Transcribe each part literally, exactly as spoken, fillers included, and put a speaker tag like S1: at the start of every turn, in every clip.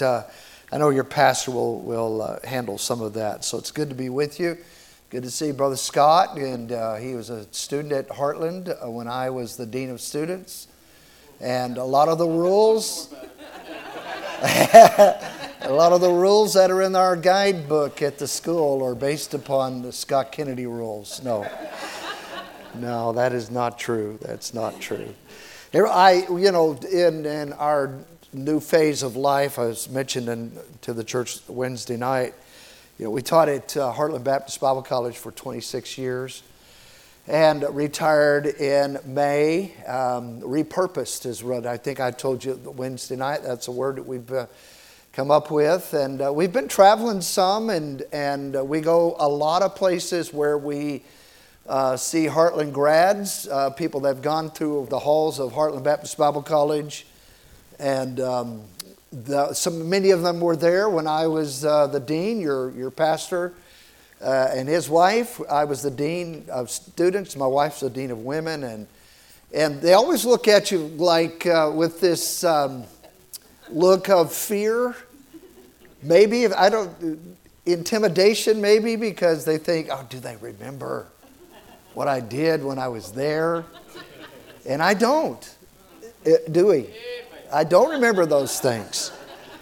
S1: Uh, I know your pastor will, will uh, handle some of that. So it's good to be with you. Good to see Brother Scott. And uh, he was a student at Heartland uh, when I was the Dean of Students. And a lot of the rules, a lot of the rules that are in our guidebook at the school are based upon the Scott Kennedy rules. No, no, that is not true. That's not true. Here, I, you know, in in our new phase of life, I was mentioning to the church Wednesday night. You know, we taught at uh, Heartland Baptist Bible College for twenty-six years. And retired in May, um, repurposed is what I think I told you Wednesday night. That's a word that we've uh, come up with. And uh, we've been traveling some, and, and uh, we go a lot of places where we uh, see Heartland grads, uh, people that have gone through the halls of Heartland Baptist Bible College. And um, the, some, many of them were there when I was uh, the dean, your, your pastor. Uh, and his wife, I was the dean of students. My wife's the dean of women, and and they always look at you like uh, with this um, look of fear, maybe I don't intimidation, maybe because they think, oh, do they remember what I did when I was there? And I don't, do we? I don't remember those things.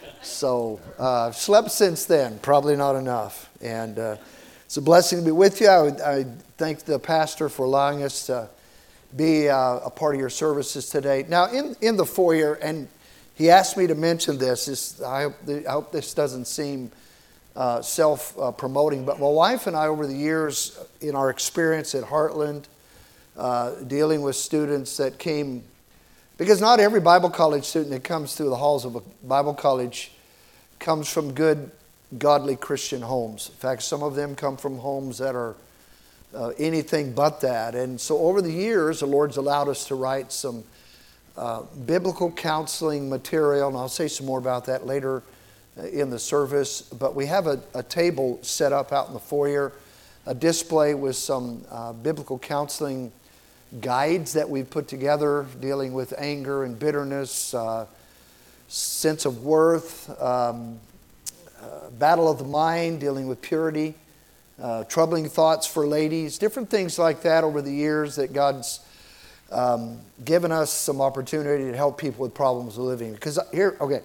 S1: So uh, slept since then, probably not enough, and. Uh, It's a blessing to be with you. I, would, I thank the pastor for allowing us to be uh, a part of your services today. Now, in, in the foyer, and he asked me to mention this. this I, hope, I hope this doesn't seem uh, self-promoting, but my wife and I, over the years, in our experience at Heartland, uh, dealing with students that came, because not every Bible college student that comes through the halls of a Bible college comes from good godly Christian homes. In fact, some of them come from homes that are uh, anything but that. And so over the years, the Lord's allowed us to write some uh, biblical counseling material, and I'll say some more about that later in the service. But we have a, a table set up out in the foyer, a display with some uh, biblical counseling guides that we've put together dealing with anger and bitterness, uh, sense of worth, um, Uh, battle of the mind, dealing with purity, uh, troubling thoughts for ladies, different things like that over the years that God's um, given us some opportunity to help people with problems of living. Because here, okay,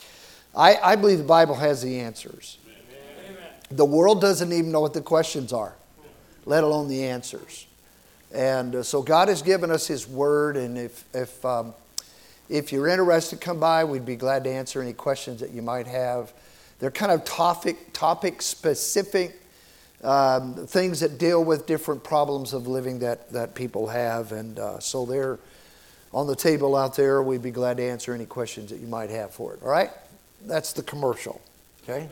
S1: I, I believe the Bible has the answers. Amen. The world doesn't even know what the questions are, let alone the answers. And uh, so God has given us His Word, and if if um, if you're interested, come by. We'd be glad to answer any questions that you might have. They're kind of topic, topic specific um, things that deal with different problems of living that, that people have. And uh, so they're on the table out there. We'd be glad to answer any questions that you might have for it. All right? That's the commercial. Okay?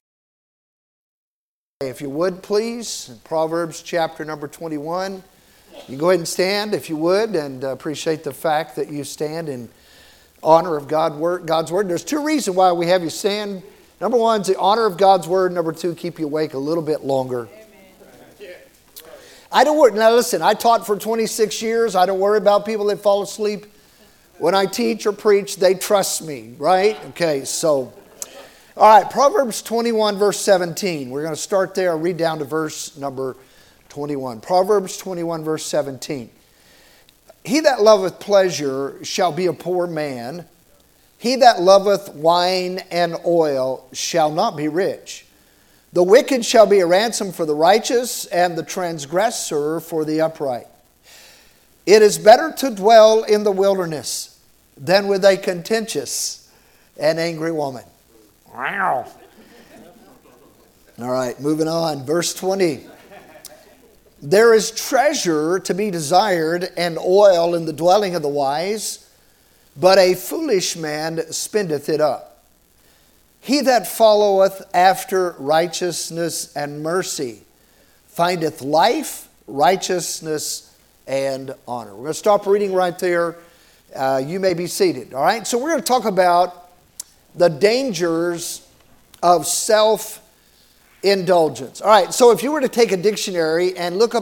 S1: If you would, please, Proverbs chapter number twenty-one. You go ahead and stand if you would, and uh, appreciate the fact that you stand in honor of God, God's Word. There's two reasons why we have you stand. Number one is the honor of God's Word. Number two, keep you awake a little bit longer. Amen. I don't worry. Now listen, I taught for twenty-six years. I don't worry about people that fall asleep. When I teach or preach, they trust me, right? Okay, so, all right, Proverbs twenty-one, verse seventeen. We're going to start there, read down to verse number twenty-one. Proverbs twenty-one, verse seventeen. He that loveth pleasure shall be a poor man. He that loveth wine and oil shall not be rich. The wicked shall be a ransom for the righteous, and the transgressor for the upright. It is better to dwell in the wilderness than with a contentious and angry woman. Wow. All right, moving on. Verse twenty. There is treasure to be desired and oil in the dwelling of the wise, but a foolish man spendeth it up. He that followeth after righteousness and mercy findeth life, righteousness, and honor. We're going to stop reading right there. Uh, you may be seated. All right? So we're going to talk about the dangers of self-indulgence. All right, so if you were to take a dictionary and look up,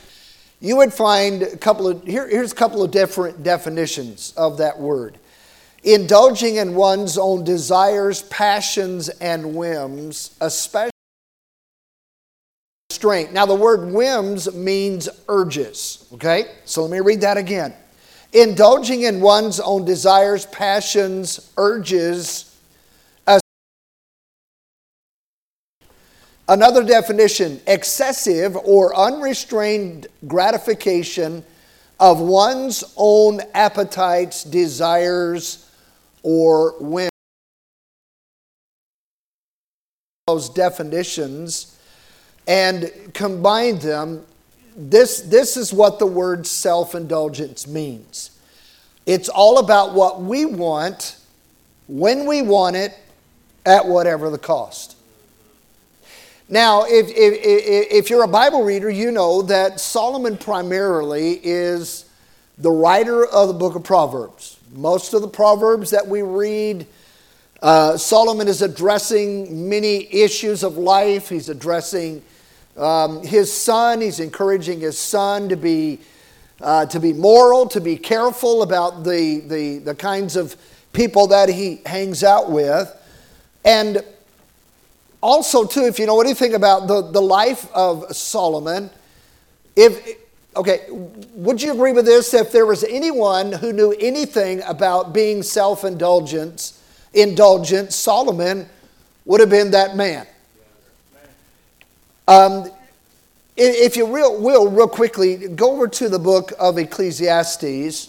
S1: you would find a couple of, here, here's a couple of different definitions of that word. indulging in one's own desires, passions, and whims, especially restraint. Now the word whims means urges, okay? So let me read that again. Indulging in one's own desires, passions, urges. Another definition, excessive or unrestrained gratification of one's own appetites, desires, or whims. Those definitions and combine them. This, this is what the word self-indulgence means. It's all about what we want, when we want it, at whatever the cost. Now, if, if, if you're a Bible reader, you know that Solomon primarily is the writer of the book of Proverbs. Most of the Proverbs that we read, uh, Solomon is addressing many issues of life. He's addressing um, his son. He's encouraging his son to be, uh, to be moral, to be careful about the, the, the kinds of people that he hangs out with. And also, too, if you know anything about the, the life of Solomon, if, okay, would you agree with this? If there was anyone who knew anything about being self-indulgent, indulgent, Solomon would have been that man. Um, if you real, will, real quickly, go over to the book of Ecclesiastes,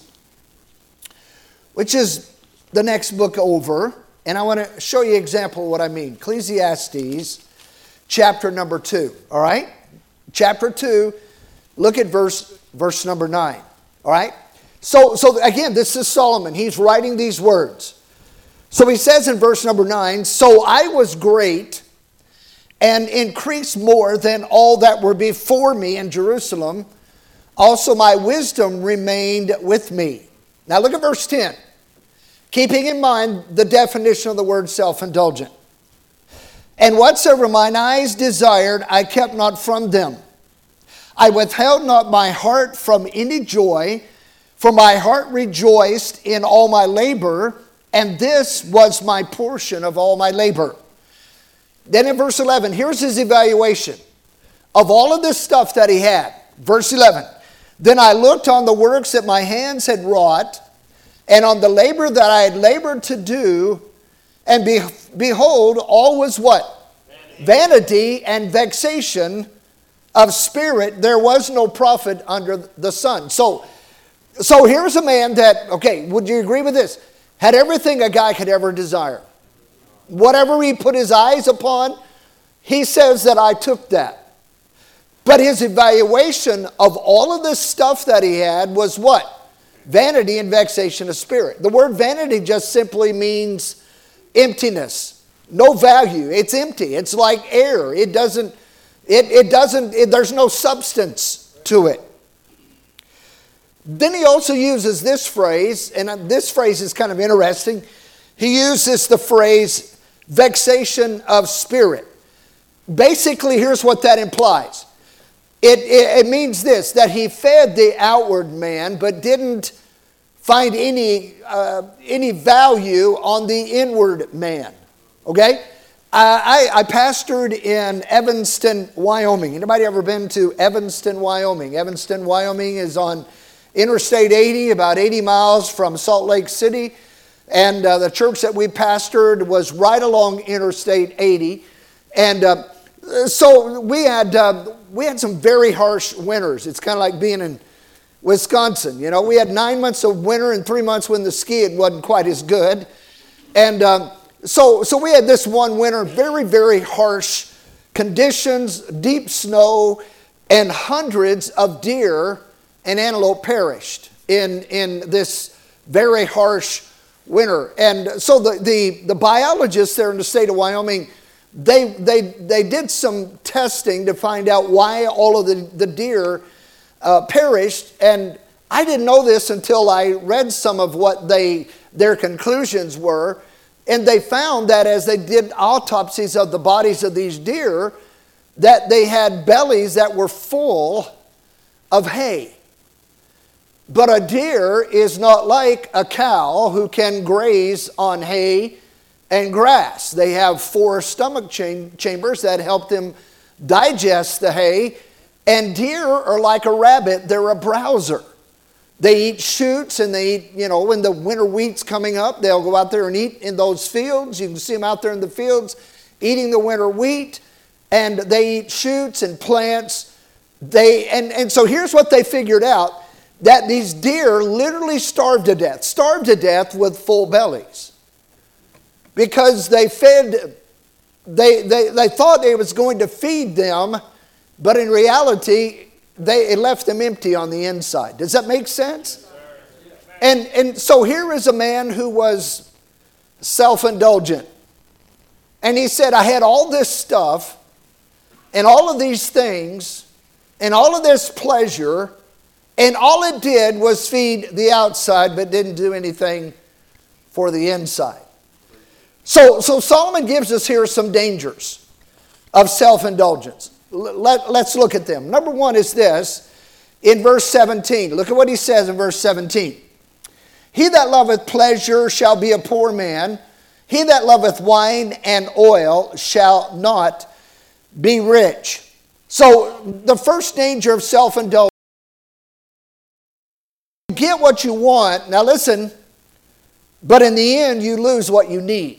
S1: which is the next book over. And I want to show you an example of what I mean. Ecclesiastes chapter number two. All right? Chapter two, look at verse, verse number nine. All right? So, so again, this is Solomon. He's writing these words. So he says in verse number nine, "So I was great and increased more than all that were before me in Jerusalem. Also my wisdom remained with me." Now look at verse ten. Keeping in mind the definition of the word self-indulgent. "And whatsoever mine eyes desired, I kept not from them. I withheld not my heart from any joy, for my heart rejoiced in all my labor, and this was my portion of all my labor." Then in verse eleven, here's his evaluation of all of this stuff that he had. Verse eleven, "Then I looked on the works that my hands had wrought, and on the labor that I had labored to do, and be, behold, all was" what? Vanity. "Vanity and vexation of spirit. There was no profit under the sun." So, so here's a man that, okay, would you agree with this? Had everything a guy could ever desire. Whatever he put his eyes upon, he says that I took that. But his evaluation of all of this stuff that he had was what? Vanity and vexation of spirit. The word vanity just simply means emptiness, no value. It's empty. It's like air. It doesn't, it, it doesn't, it, there's no substance to it. Then he also uses this phrase, and this phrase is kind of interesting. He uses the phrase vexation of spirit. Basically, here's what that implies. It, it, it means this, that he fed the outward man, but didn't find any, uh, any value on the inward man. Okay? I, I, I pastored in Evanston, Wyoming. Anybody ever been to Evanston, Wyoming? Evanston, Wyoming is on Interstate eighty, about eighty miles from Salt Lake City. And uh, the church that we pastored was right along Interstate eighty. And uh, so we had, uh, we had some very harsh winters. It's kind of like being in Wisconsin. You know, we had nine months of winter and three months when the skiing wasn't quite as good. And um, so, so we had this one winter, very, very harsh conditions, deep snow, and hundreds of deer and antelope perished in, in this very harsh winter. And so the, the, the biologists there in the state of Wyoming, they, they, they did some testing to find out why all of the, the deer uh, perished. And I didn't know this until I read some of what they, their conclusions were. And they found that as they did autopsies of the bodies of these deer, that they had bellies that were full of hay. But a deer is not like a cow who can graze on hay and grass. They have four stomach cham- chambers that help them digest the hay. And deer are like a rabbit. They're a browser. They eat shoots, and they eat, you know, when the winter wheat's coming up, they'll go out there and eat in those fields. You can see them out there in the fields eating the winter wheat, and they eat shoots and plants. They and, and so here's what they figured out, that these deer literally starved to death, starved to death with full bellies. Because they fed, they, they, they thought it was going to feed them, but in reality, they, it left them empty on the inside. Does that make sense? And, and so here is a man who was self-indulgent. And he said, I had all this stuff, and all of these things, and all of this pleasure, and all it did was feed the outside, but didn't do anything for the inside. So, so Solomon gives us here some dangers of self-indulgence. Let, let's look at them. Number one is this, in verse seventeen. Look at what he says in verse seventeen. He that loveth pleasure shall be a poor man. He that loveth wine and oil shall not be rich. So the first danger of self-indulgence, you get what you want. Now listen, but in the end you lose what you need.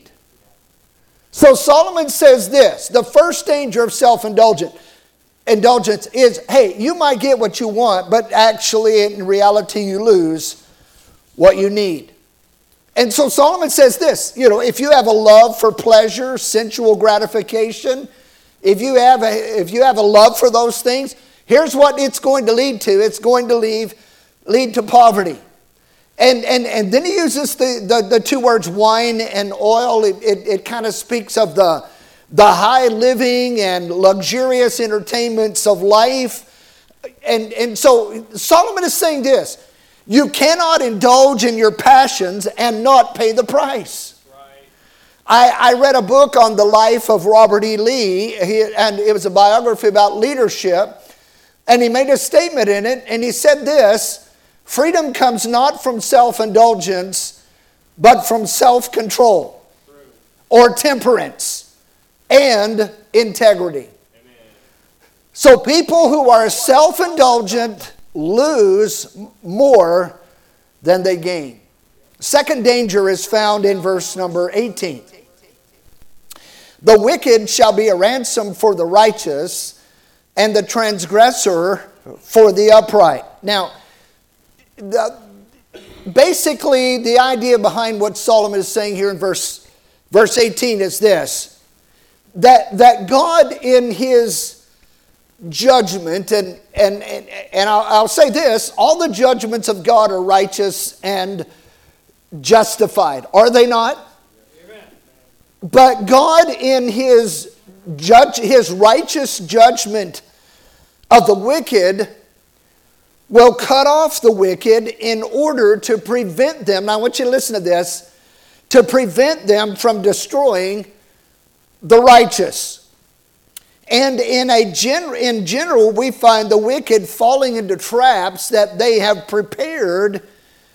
S1: So Solomon says this, the first danger of self-indulgence indulgence is, hey, you might get what you want, but actually in reality you lose what you need. And so Solomon says this, you know, if you have a love for pleasure, sensual gratification, if you have a, if you have a love for those things, here's what it's going to lead to. It's going to lead, lead to poverty. And, and, and then he uses the, the, the two words wine and oil. It, it, it kind of speaks of the, the high living and luxurious entertainments of life. And, and so Solomon is saying this, you cannot indulge in your passions and not pay the price. Right. I, I read a book on the life of Robert E. Lee, he, and it was a biography about leadership. And he made a statement in it, and he said this, freedom comes not from self-indulgence, but from self-control or temperance and integrity. Amen. So people who are self-indulgent lose more than they gain. Second danger is found in verse number eighteen. The wicked shall be a ransom for the righteous, and the transgressor for the upright. Now, the, basically the idea behind what Solomon is saying here in verse, verse eighteen is this, that, that God in his judgment, and, and, and, and I'll, I'll say this, all the judgments of God are righteous and justified, are they not? Amen. But God in his judge, his righteous judgment of the wicked will cut off the wicked in order to prevent them, now I want you to listen to this, to prevent them from destroying the righteous. And in, a gen- in general, we find the wicked falling into traps that they have prepared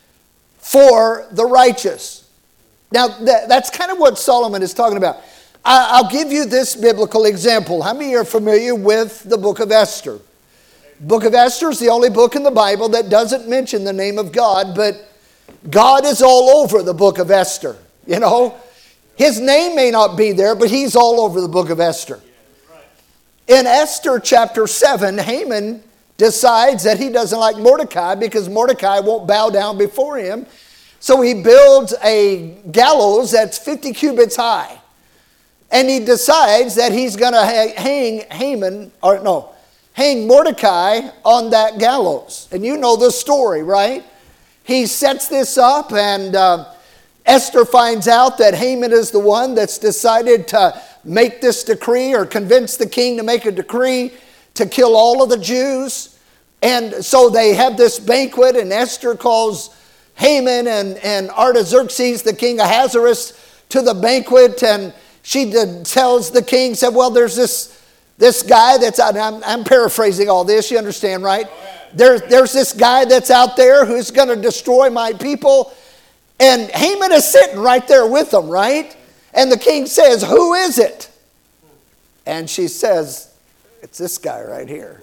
S1: for the righteous. Now, that, that's kind of what Solomon is talking about. I, I'll give you this biblical example. How many are familiar with the book of Esther? Book of Esther is the only book in the Bible that doesn't mention the name of God, but God is all over the book of Esther. You know, his name may not be there, but he's all over the book of Esther. In Esther chapter seven, Haman decides that he doesn't like Mordecai because Mordecai won't bow down before him. So he builds a gallows that's fifty cubits high. And he decides that he's going to hang Haman, or no, hang Mordecai on that gallows. And you know the story, right? He sets this up, and uh, Esther finds out that Haman is the one that's decided to make this decree or convince the king to make a decree to kill all of the Jews. And so they have this banquet, and Esther calls Haman and, and Artaxerxes, the king of Ahasuerus, to the banquet, and she did, tells the king, said, well, there's this, this guy that's, I'm, I'm paraphrasing all this, you understand, right? There, there's this guy that's out there who's going to destroy my people. And Haman is sitting right there with them, right? And the king says, who is it? And she says, it's this guy right here.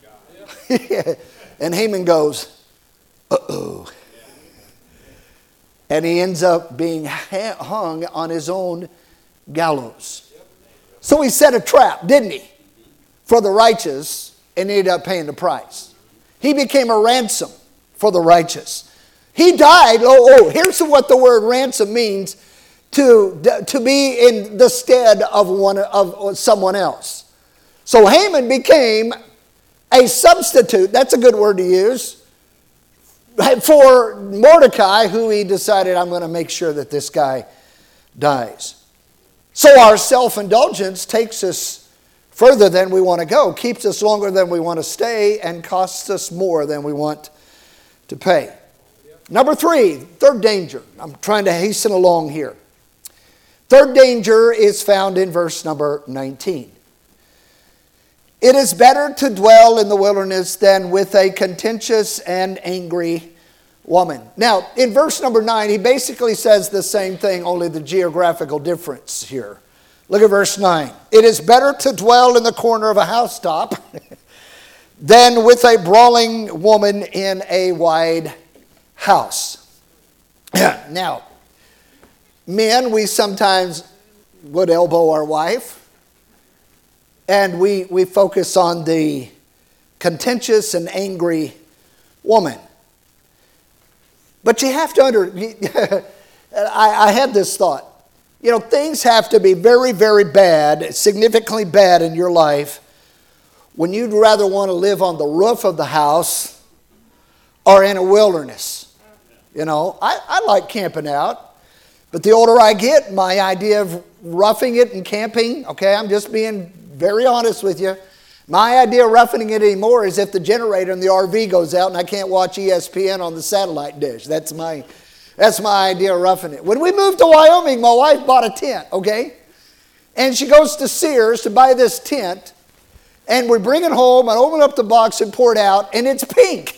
S1: And Haman goes, uh-oh. And he ends up being hung on his own gallows. So he set a trap, didn't he? For the righteous, and ended up paying the price. He became a ransom for the righteous. He died. Oh, oh, here's what the word ransom means. To, to be in the stead of, one, of someone else. So Haman became a substitute, that's a good word to use, for Mordecai, who he decided, I'm going to make sure that this guy dies. So our self-indulgence takes us further than we want to go, keeps us longer than we want to stay, and costs us more than we want to pay. Number three, third danger. I'm trying to hasten along here. Third danger is found in verse number nineteen. It is better to dwell in the wilderness than with a contentious and angry woman. Now, in verse number nine, he basically says the same thing, only the geographical difference here. Look at verse nine. It is better to dwell in the corner of a housetop than with a brawling woman in a wide house. Now, men, we sometimes would elbow our wife, and we, we focus on the contentious and angry woman. But you have to under, I, I had this thought, you know, things have to be very, very bad, significantly bad in your life when you'd rather want to live on the roof of the house or in a wilderness. You know, I, I like camping out, but the older I get, my idea of roughing it and camping, okay, I'm just being very honest with you. My idea of roughing it anymore is if the generator in the R V goes out and I can't watch E S P N on the satellite dish. That's my, that's my idea of roughing it. When we moved to Wyoming, my wife bought a tent, okay? And she goes to Sears to buy this tent, and we bring it home and open up the box and pour it out, and it's pink.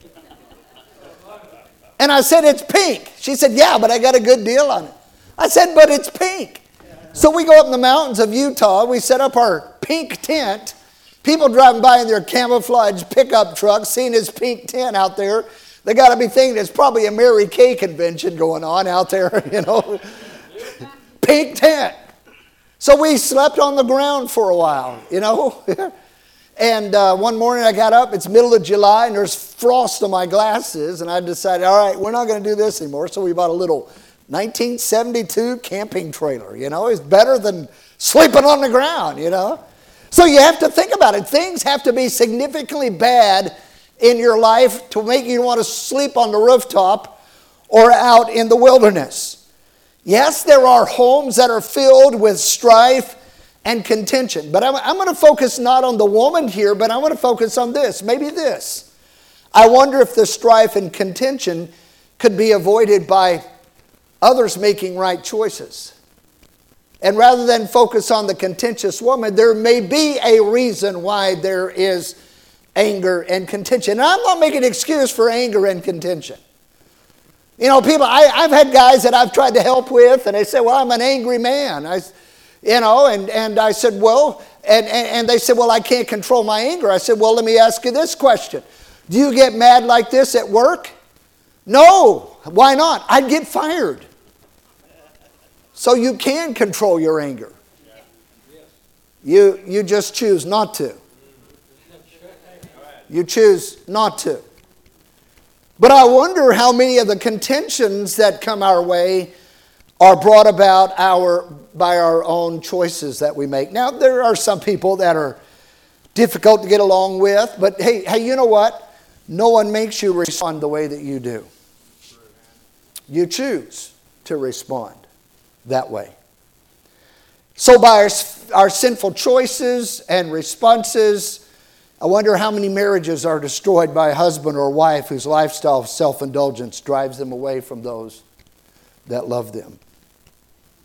S1: And I said, it's pink. She said, yeah, but I got a good deal on it. I said, but it's pink. So we go up in the mountains of Utah. We set up our pink tent. People driving by in their camouflage pickup trucks, seeing this pink tent out there, they got to be thinking it's probably a Mary Kay convention going on out there, you know. Pink tent. So we slept on the ground for a while, you know. And uh, one morning I got up, it's middle of July, and there's frost on my glasses, and I decided, all right, we're not going to do this anymore. So we bought a little nineteen seventy-two camping trailer, you know. It's better than sleeping on the ground, you know. So you have to think about it. Things have to be significantly bad in your life to make you want to sleep on the rooftop or out in the wilderness. Yes, there are homes that are filled with strife and contention. But I'm, I'm going to focus not on the woman here, but I'm going to focus on this, maybe this. I wonder if the strife and contention could be avoided by others making right choices. And rather than focus on the contentious woman, there may be a reason why there is anger and contention. And I'm not making an excuse for anger and contention. You know, people, I, I've had guys that I've tried to help with, and they say, well, I'm an angry man. I, you know, and, and I said, well, and, and, and they said, well, I can't control my anger. I said, well, let me ask you this question. Do you get mad like this at work? No. Why not? I'd get fired. So you can control your anger. You, you just choose not to. You choose not to. But I wonder how many of the contentions that come our way are brought about our, by our own choices that we make. Now, there are some people that are difficult to get along with, but hey, hey, you know what? No one makes you respond the way that you do. You choose to respond that way. So by our, our sinful choices and responses, I wonder how many marriages are destroyed by a husband or wife whose lifestyle of self-indulgence drives them away from those that love them.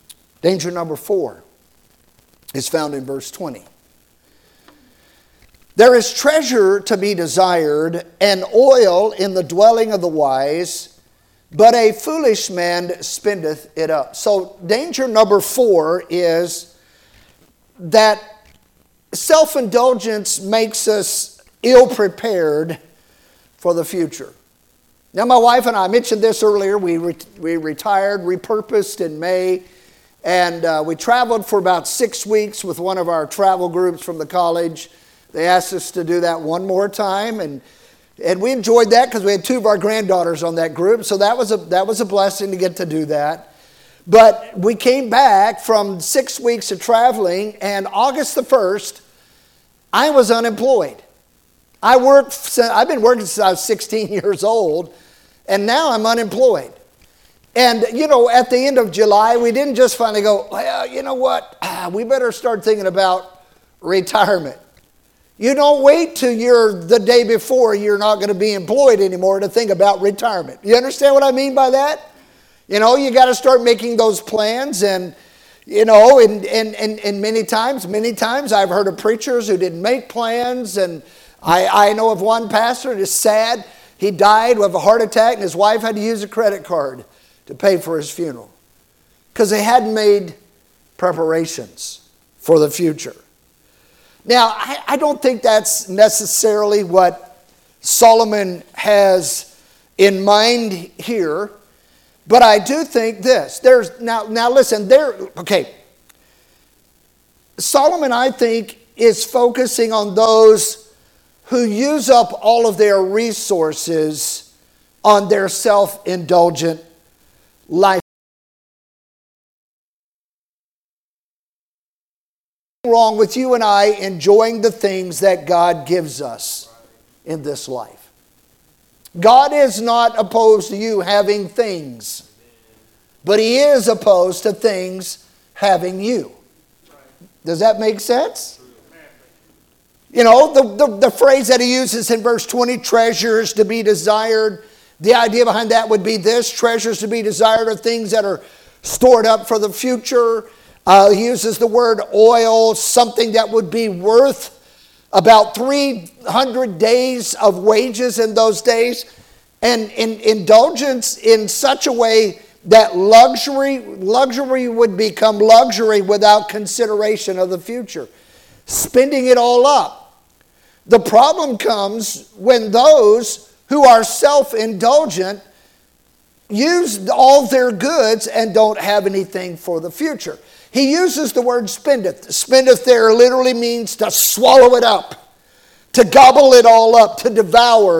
S1: Danger number four is found in verse twenty. There is treasure to be desired, and oil in the dwelling of the wise, but a foolish man spendeth it up. So danger number four is that self-indulgence makes us ill-prepared for the future. Now, my wife and I, I mentioned this earlier, we, re- we retired, repurposed in May, and uh, we traveled for about six weeks with one of our travel groups from the college. They asked us to do that one more time, and and we enjoyed that because we had two of our granddaughters on that group, so that was a that was a blessing to get to do that. But we came back from six weeks of traveling, and August the first, I was unemployed. I worked. I've been working since I was sixteen years old, and now I'm unemployed. And, you know, at the end of July, we didn't just finally go, well, you know what, we better start thinking about retirement. You don't wait till you're the day before you're not going to be employed anymore to think about retirement. You understand what I mean by that? You know, you got to start making those plans, and, you know, and, and, and, and many times, many times I've heard of preachers who didn't make plans, and I, I know of one pastor, and it's sad, he died with a heart attack, and his wife had to use a credit card to pay for his funeral because they hadn't made preparations for the future. Now, I, I don't think that's necessarily what Solomon has in mind here, but I do think this. There's now, now listen, there, okay. Solomon, I think, is focusing on those who use up all of their resources on their self-indulgent life. Wrong with you and I enjoying the things that God gives us in this life. God is not opposed to you having things, but He is opposed to things having you. Does that make sense? You know, the, the, the phrase that he uses in verse twenty, treasures to be desired, the idea behind that would be this: treasures to be desired are things that are stored up for the future. Uh, he uses the word oil, something that would be worth about three hundred days of wages in those days. And in indulgence in such a way that luxury, luxury would become luxury without consideration of the future. Spending it all up. The problem comes when those who are self-indulgent use all their goods and don't have anything for the future. He uses the word spendeth. Spendeth there literally means to swallow it up, to gobble it all up, to devour.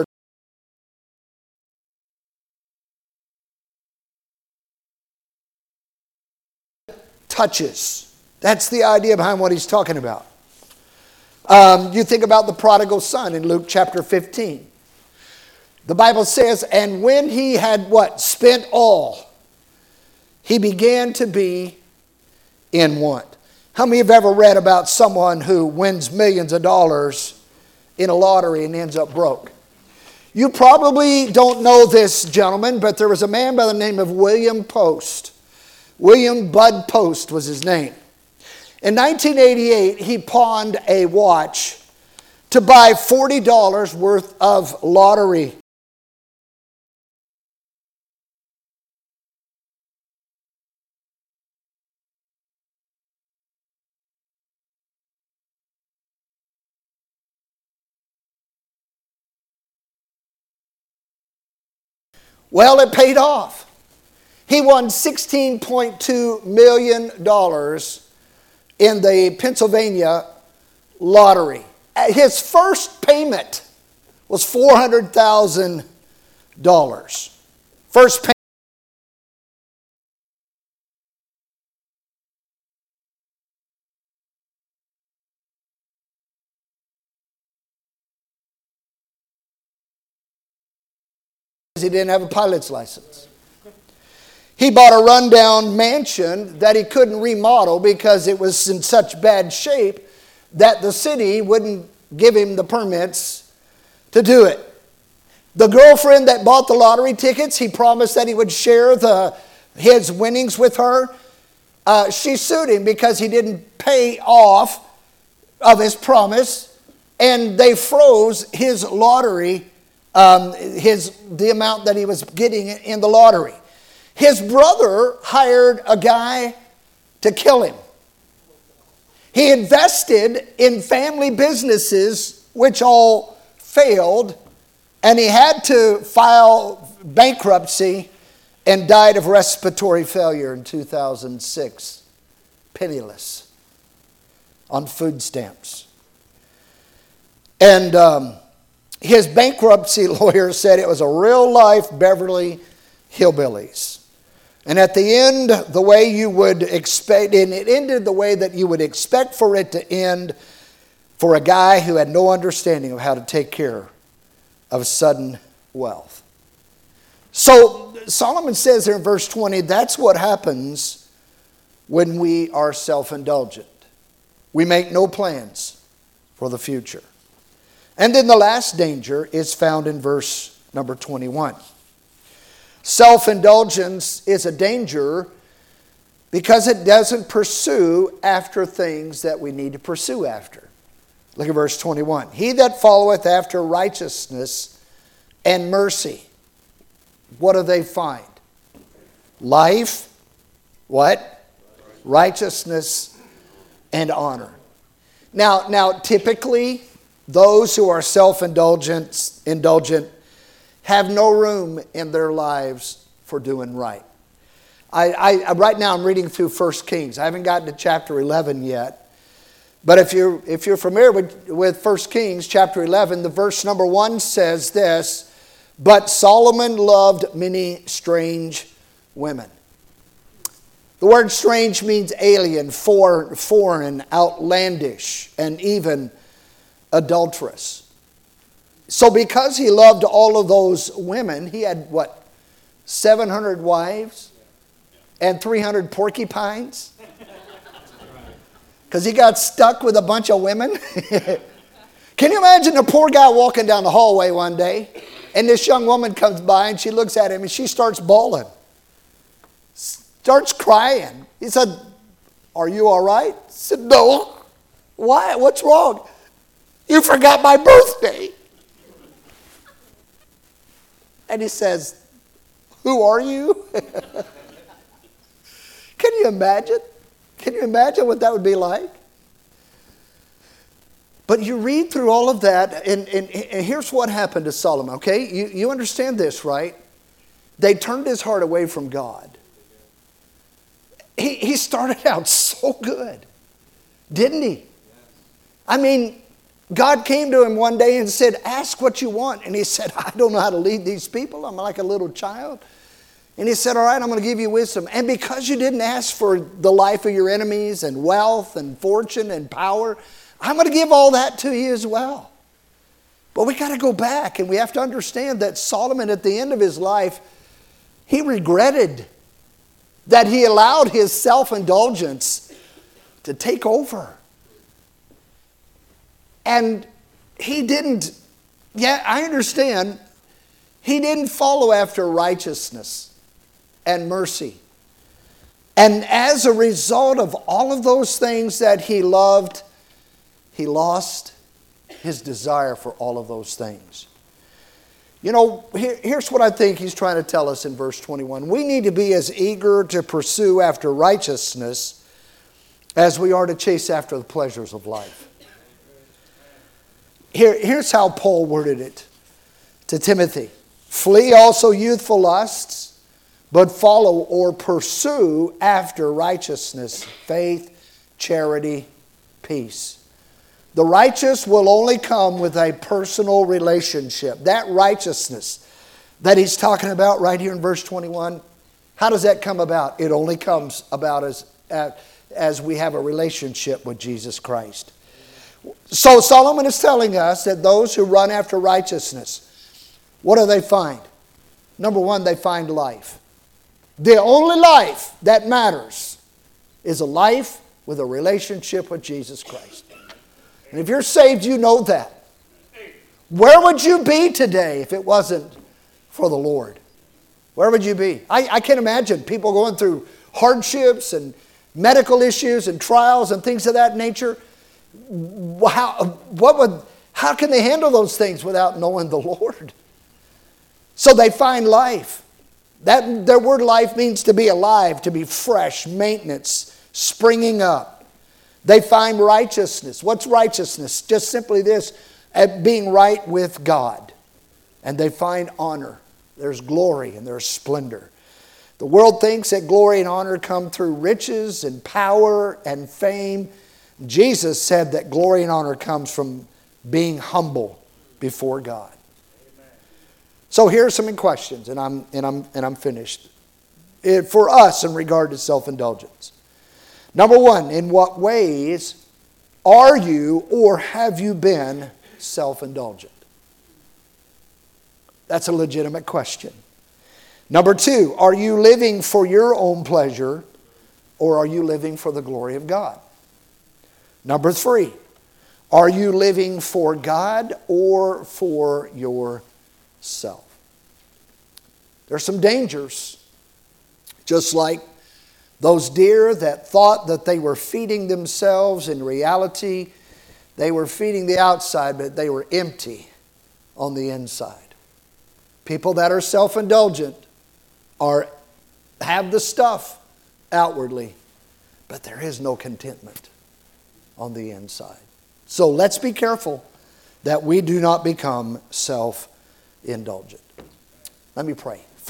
S1: Touches. That's the idea behind what he's talking about. Um, you think about the prodigal son in Luke chapter fifteen. The Bible says, and when he had what? Spent all, he began to be in want. How many have ever read about someone who wins millions of dollars in a lottery and ends up broke? You probably don't know this gentleman, but there was a man by the name of William Post. William Bud Post was his name. In nineteen eighty-eight, he pawned a watch to buy forty dollars worth of lottery. Well, it paid off. He won sixteen point two million dollars in the Pennsylvania lottery. His first payment was four hundred thousand dollars. First payment. He didn't have a pilot's license. He bought a rundown mansion that he couldn't remodel because it was in such bad shape that the city wouldn't give him the permits to do it. The girlfriend that bought the lottery tickets, he promised that he would share the, his winnings with her. Uh, she sued him because he didn't pay off of his promise and they froze his lottery, um, his the amount that he was getting in the lottery. His brother hired a guy to kill him. He invested in family businesses which all failed, and he had to file bankruptcy and died of respiratory failure in two thousand six, penniless, on food stamps. And um, his bankruptcy lawyer said it was a real-life Beverly Hillbillies. And at the end, the way you would expect, and it ended the way that you would expect for it to end for a guy who had no understanding of how to take care of sudden wealth. So Solomon says here in verse twenty, that's what happens when we are self-indulgent. We make no plans for the future. And then the last danger is found in verse number twenty-one. Self-indulgence is a danger because it doesn't pursue after things that we need to pursue after. Look at verse twenty-one. He that followeth after righteousness and mercy, what do they find? Life, what? Righteousness and honor. Now, now typically, those who are self-indulgent indulgent, have no room in their lives for doing right. I, I, right now I'm reading through First Kings. I haven't gotten to chapter eleven yet. But if you're, if you're familiar with, with First Kings chapter eleven, the verse number one says this, but Solomon loved many strange women. The word strange means alien, for, foreign, outlandish, and even adulterous. So because he loved all of those women, he had what, seven hundred wives and three hundred porcupines? Because he got stuck with a bunch of women? Can you imagine a poor guy walking down the hallway one day, and this young woman comes by and she looks at him and she starts bawling, starts crying. He said, are you all right? He said, no. Why? What's wrong? You forgot my birthday. And he says, who are you? Can you imagine? Can you imagine what that would be like? But you read through all of that, and, and, and here's what happened to Solomon, okay? You, you understand this, right? They turned his heart away from God. He, he started out so good, didn't he? I mean, God came to him one day and said, ask what you want. And he said, I don't know how to lead these people. I'm like a little child. And he said, all right, I'm going to give you wisdom. And because you didn't ask for the life of your enemies and wealth and fortune and power, I'm going to give all that to you as well. But we got to go back, and we have to understand that Solomon at the end of his life, he regretted that he allowed his self-indulgence to take over. And he didn't, yeah, I understand, he didn't follow after righteousness and mercy. And as a result of all of those things that he loved, he lost his desire for all of those things. You know, here, here's what I think he's trying to tell us in verse twenty-one. We need to be as eager to pursue after righteousness as we are to chase after the pleasures of life. Here, here's how Paul worded it to Timothy. Flee also youthful lusts, but follow or pursue after righteousness, faith, charity, peace. The righteous will only come with a personal relationship. That righteousness that he's talking about right here in verse twenty-one, how does that come about? It only comes about as, as we have a relationship with Jesus Christ. So Solomon is telling us that those who run after righteousness, what do they find? Number one, they find life. The only life that matters is a life with a relationship with Jesus Christ. And if you're saved, you know that. Where would you be today if it wasn't for the Lord? Where would you be? I, I can imagine people going through hardships and medical issues and trials and things of that nature. How, what would, How can they handle those things without knowing the Lord? So they find life. That, their word life means to be alive, to be fresh, maintenance, springing up. They find righteousness. What's righteousness? Just simply this, at being right with God. And they find honor. There's glory and there's splendor. The world thinks that glory and honor come through riches and power and fame. Jesus said that glory and honor comes from being humble before God. Amen. So here are some questions, and I'm and I'm and I'm finished. It, for us in regard to self-indulgence. Number one, in what ways are you or have you been self-indulgent? That's a legitimate question. Number two, are you living for your own pleasure or are you living for the glory of God? Number three, are you living for God or for yourself? There's some dangers. Just like those deer that thought that they were feeding themselves, in reality, they were feeding the outside, but they were empty on the inside. People that are self-indulgent are have the stuff outwardly, but there is no contentment on the inside. So let's be careful that we do not become self-indulgent. Let me pray.